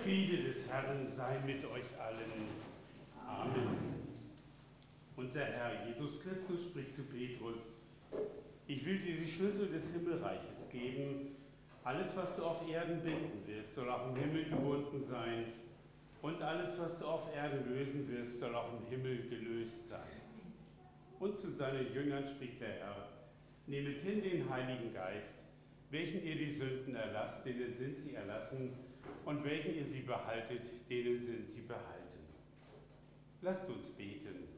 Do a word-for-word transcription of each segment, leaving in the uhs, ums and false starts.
Friede des Herrn sei mit euch allen. Amen. Unser Herr Jesus Christus spricht zu Petrus: Ich will dir die Schlüssel des Himmelreiches geben. Alles, was du auf Erden binden wirst, soll auch im Himmel gebunden sein. Und alles, was du auf Erden lösen wirst, soll auch im Himmel gelöst sein. Und zu seinen Jüngern spricht der Herr: Nehmet hin den Heiligen Geist, welchen ihr die Sünden erlasst, denen sind sie erlassen, und welchen ihr sie behaltet, denen sind sie behalten. Lasst uns beten.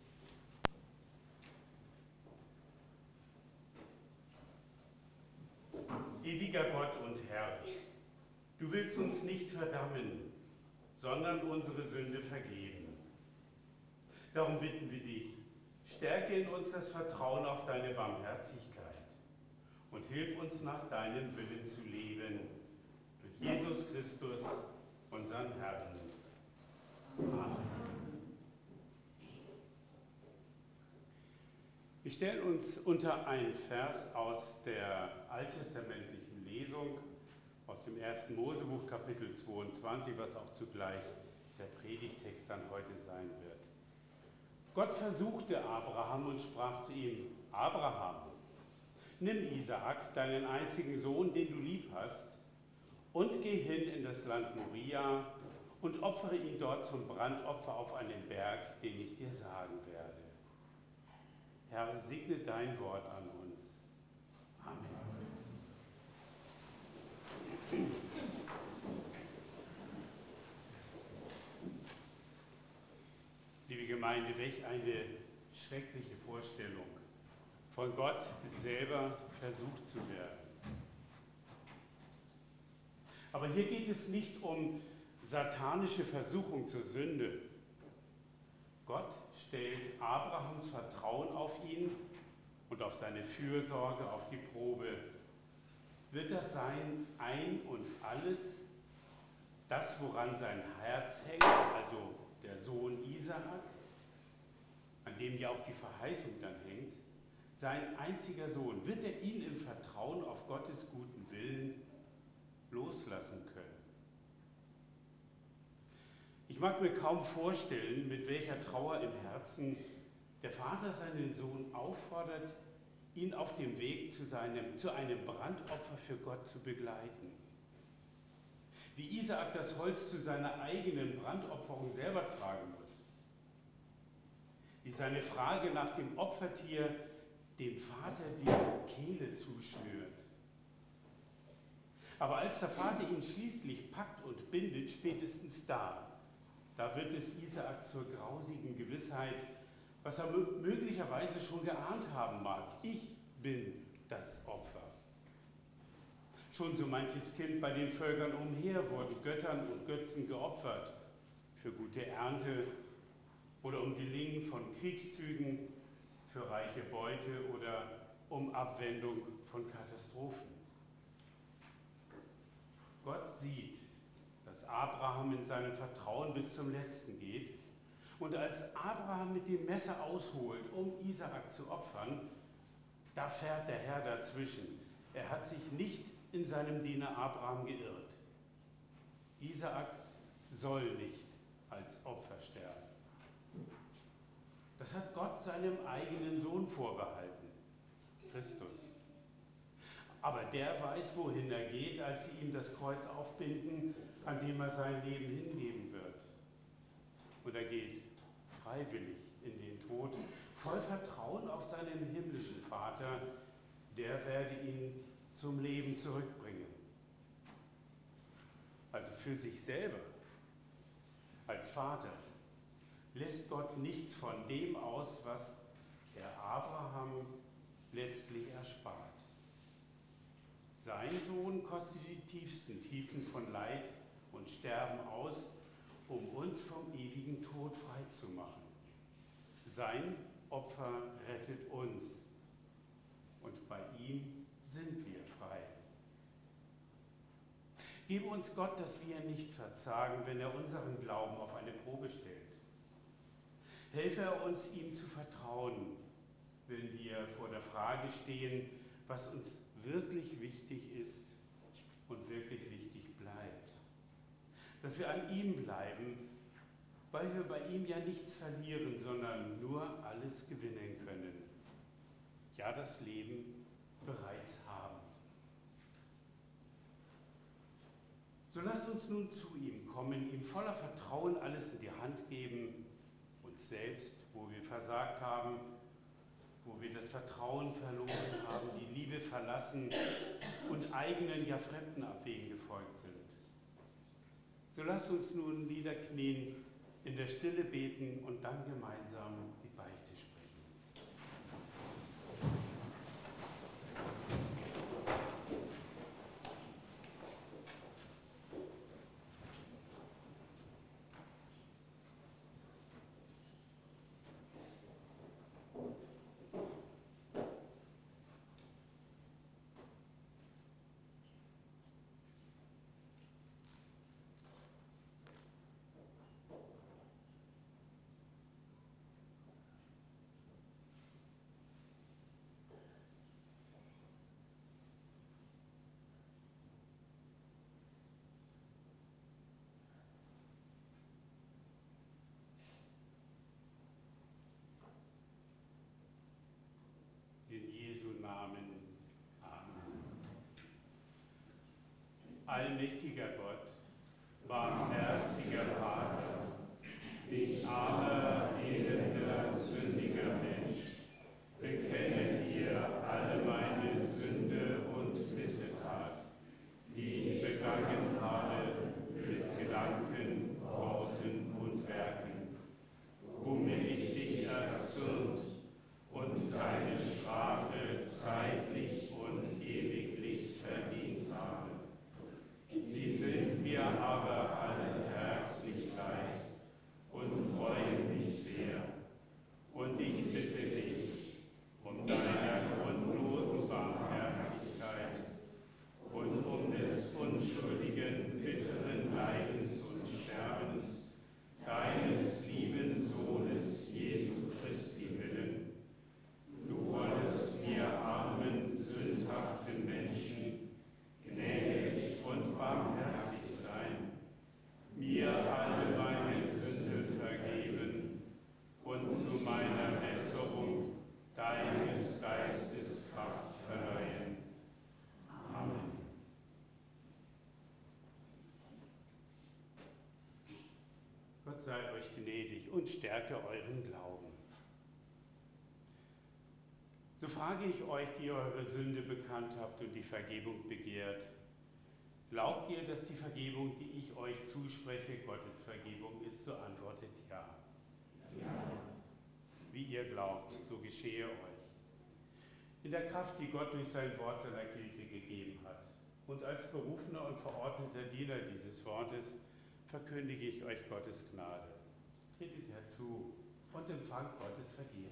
Ewiger Gott und Herr, du willst uns nicht verdammen, sondern unsere Sünde vergeben. Darum bitten wir dich, stärke in uns das Vertrauen auf deine Barmherzigkeit und hilf uns nach deinem Willen zu leben, durch Jesus Christus, unseren Herrn. Amen. Wir stellen uns unter einen Vers aus der alttestamentlichen Lesung aus dem ersten Mosebuch, Kapitel zweiundzwanzig, was auch zugleich der Predigtext dann heute sein wird. Gott versuchte Abraham und sprach zu ihm: Abraham, nimm Isaak, deinen einzigen Sohn, den du lieb hast, und geh hin in das Land Moria und opfere ihn dort zum Brandopfer auf einen Berg, den ich dir sagen werde. Herr, segne dein Wort an uns. Amen. Liebe Gemeinde, welch eine schreckliche Vorstellung, von Gott selber versucht zu werden. Aber hier geht es nicht um satanische Versuchung zur Sünde. Gott stellt Abrahams Vertrauen auf ihn und auf seine Fürsorge auf die Probe. Wird das sein Ein und Alles, das, woran sein Herz hängt, also der Sohn Isaak, an dem ja auch die Verheißung dann hängt, sein einziger Sohn, wird er ihn im Vertrauen auf Gottes guten Willen loslassen können? Ich mag mir kaum vorstellen, mit welcher Trauer im Herzen der Vater seinen Sohn auffordert, ihn auf dem Weg zu, seinem, zu einem Brandopfer für Gott zu begleiten. Wie Isaak das Holz zu seiner eigenen Brandopferung selber tragen muss. Wie seine Frage nach dem Opfertier dem Vater die Kehle zuschnürt. Aber als der Vater ihn schließlich packt und bindet, spätestens da, da wird es Isaak zur grausigen Gewissheit, was er möglicherweise schon geahnt haben mag: Ich bin das Opfer. Schon so manches Kind bei den Völkern umher wurden Göttern und Götzen geopfert, für gute Ernte oder um Gelingen von Kriegszügen, für reiche Beute oder um Abwendung von Katastrophen. Gott sieht, dass Abraham in seinem Vertrauen bis zum Letzten geht, und als Abraham mit dem Messer ausholt, um Isaak zu opfern, da fährt der Herr dazwischen. Er hat sich nicht in seinem Diener Abraham geirrt. Isaak soll nicht als Opfer sterben. Das hat Gott seinem eigenen Sohn vorbehalten, Christus. Aber der weiß, wohin er geht, als sie ihm das Kreuz aufbinden, an dem er sein Leben hingeben wird. Und er geht freiwillig in den Tod, voll Vertrauen auf seinen himmlischen Vater, der werde ihn zum Leben zurückbringen. Also für sich selber, als Vater, lässt Gott nichts von dem aus, was er Abraham letztlich erspart. Sein Sohn kostet die tiefsten Tiefen von Leid und Sterben aus, um uns vom ewigen Tod frei zu machen. Sein Opfer rettet uns und bei ihm sind wir frei. Gebe uns Gott, dass wir nicht verzagen, wenn er unseren Glauben auf eine Probe stellt. Helfe er uns, ihm zu vertrauen, wenn wir vor der Frage stehen, was uns wirklich wichtig ist und wirklich wichtig bleibt. dass wir an ihm bleiben, weil wir bei ihm ja nichts verlieren, sondern nur alles gewinnen können. Ja, das Leben bereits haben. So lasst uns nun zu ihm kommen, ihm voller Vertrauen alles in die Hand geben, uns selbst, wo wir versagt haben, wo wir das Vertrauen verloren haben, die Liebe verlassen und eigenen, ja fremden Abwegen gefolgt sind. So lasst uns nun niederknien, in der Stille beten und dann gemeinsam die Beichte sprechen. In Jesu Namen. Amen. Allmächtiger Gott, barmherziger Vater, ich armer, elender, sündiger Mensch, bekenne dir alle meine Sünde und Missetat, die ich begangen habe mit Gedanken, Worten und Werken, womit ich dich erzürnt und deine Strafe zeitlich und ewiglich verdient habe. Sie sind mir aber alle herzlich leid und reuen mich sehr. Und ich bitte dich um deiner grundlosen Barmherzigkeit und um des unschuldigen, bitteren Leidens und Sterbens deines lieben Sohnes Jesu Christi willen. Du wolltest mir armen, sündhaften Menschen gnädig und barmherzig sein, mir alle meine Sünde vergeben und zu meiner Besserung deines Geistes Kraft verleihen. Amen. Gott sei euch gnädig und stärke euren Glauben. So frage ich euch, die eure Sünde bekannt habt und die Vergebung begehrt, glaubt ihr, dass die Vergebung, die ich euch zuspreche, Gottes Vergebung ist? So antwortet ja. Ja. Wie ihr glaubt, so geschehe euch. In der Kraft, die Gott durch sein Wort seiner Kirche gegeben hat. Und als berufener und verordneter Diener dieses Wortes verkündige ich euch Gottes Gnade. Tretet herzu und empfangt Gottes Vergebung.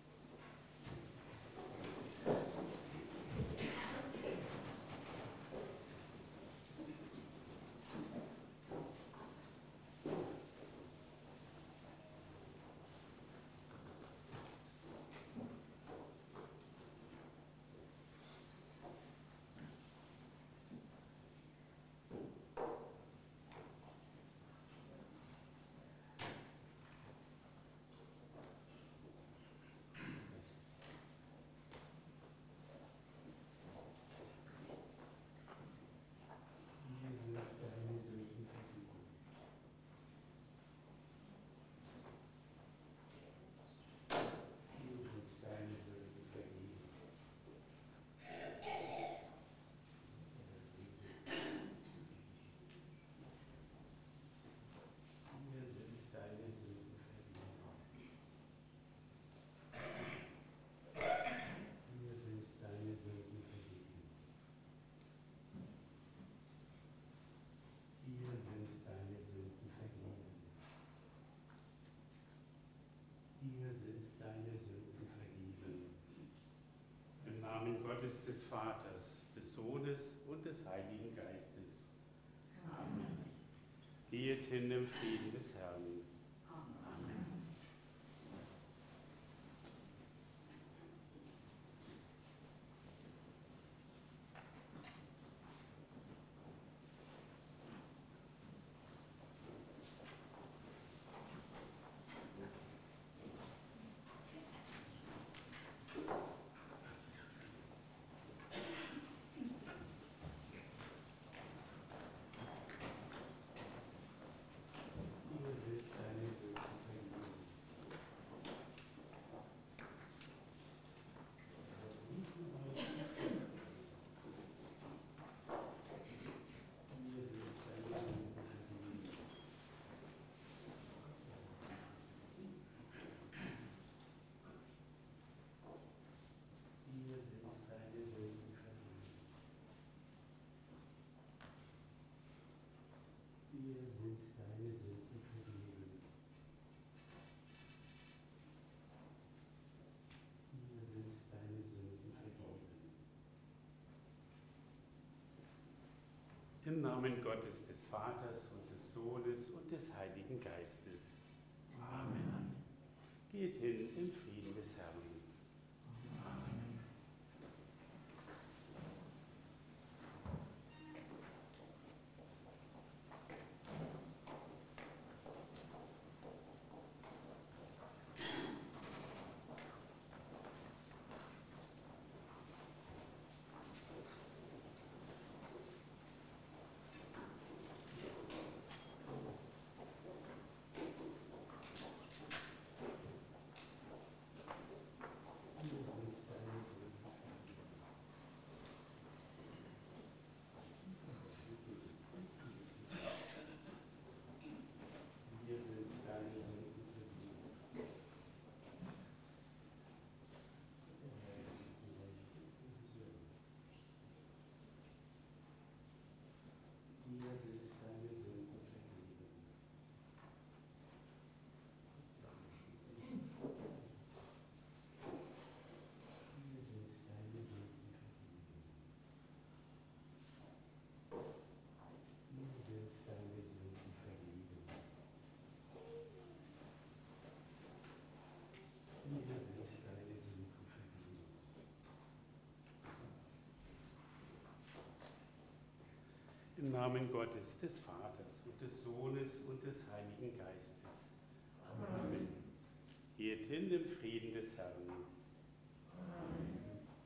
Gottes, des Vaters, des Sohnes und des Heiligen Geistes. Amen. Geht hin im Frieden des Herrn. Amen. Namen Gottes, des Vaters und des Sohnes und des Heiligen Geistes. Amen. Geht hin im Frieden des Herrn. Amen. Im Namen Gottes, des Vaters und des Sohnes und des Heiligen Geistes. Amen. Geht hin im Frieden des Herrn. Amen.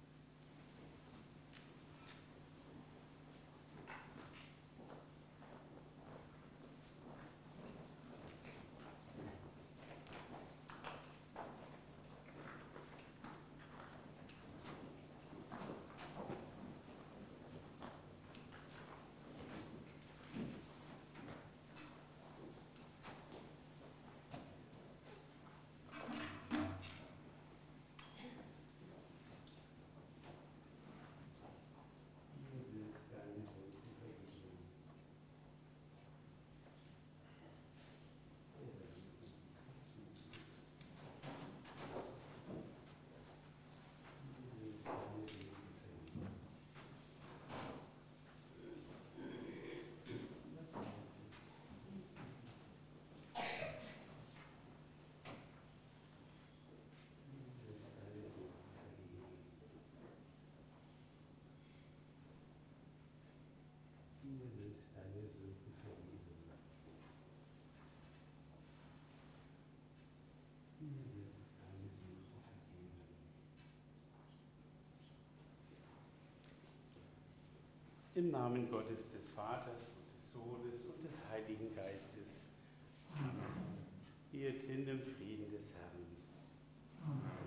Im Namen Gottes, des Vaters und des Sohnes und des Heiligen Geistes. Amen. Geht hin im Frieden des Herrn. Amen.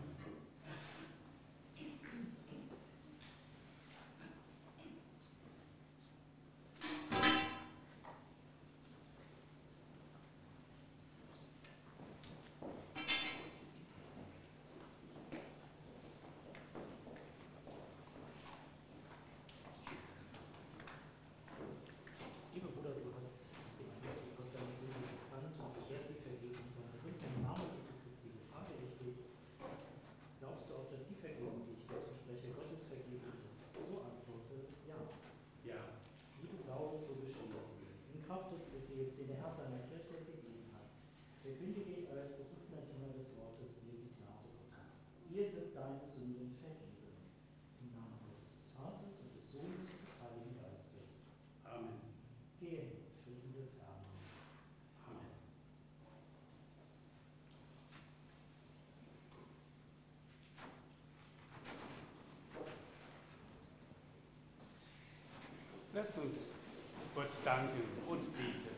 Lieber Bruder, du hast den Anwalt Gott deine Sünde bekannt und begehrst die Vergebung seiner Sünden. Im Namen Jesu Christi frage ich dich, glaubst du auch, dass die Vergebung, die ich dir zuspreche, Gottes Vergebung ist? So antworte, ja. Ja. Wie du glaubst, so geschehe dir. In Kraft des Befehls, den der Herr seiner Kirche gegeben hat, verkündige ich als berufener Diener des Wortes dir die Gnade Gottes. Dir sind deine Sünden vergeben. Im Namen Gottes des Vaters und des Sohnes und des Heiligen Geistes. Amen. Gehe in den Frieden des Herrn. Amen. Lasst uns Gott danken und beten.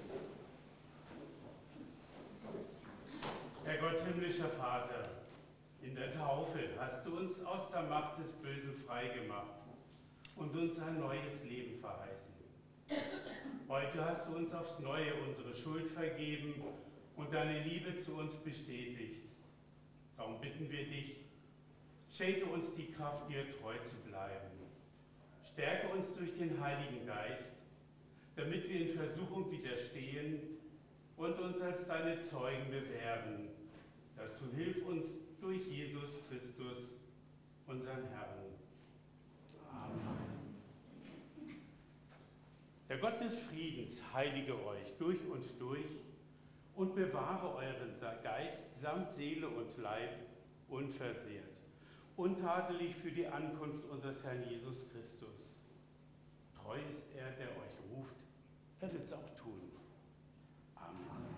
Herr Gott, himmlischer Vater, in der Taufe hast du uns aus der Macht des Bösen freigemacht und uns ein neues Leben verheißen. Heute hast du uns aufs Neue unsere Schuld vergeben und deine Liebe zu uns bestätigt. Darum bitten wir dich, schenke uns die Kraft, dir treu zu bleiben. Stärke uns durch den Heiligen Geist, damit wir in Versuchung widerstehen und uns als deine Zeugen bewähren. Dazu hilf uns durch Jesus Christus, unseren Herrn. Amen. Der Gott des Friedens heilige euch durch und durch und bewahre euren Geist samt Seele und Leib unversehrt, untadelig für die Ankunft unseres Herrn Jesus Christus. Treu ist er, der euch ruft, er wird es auch tun. Amen.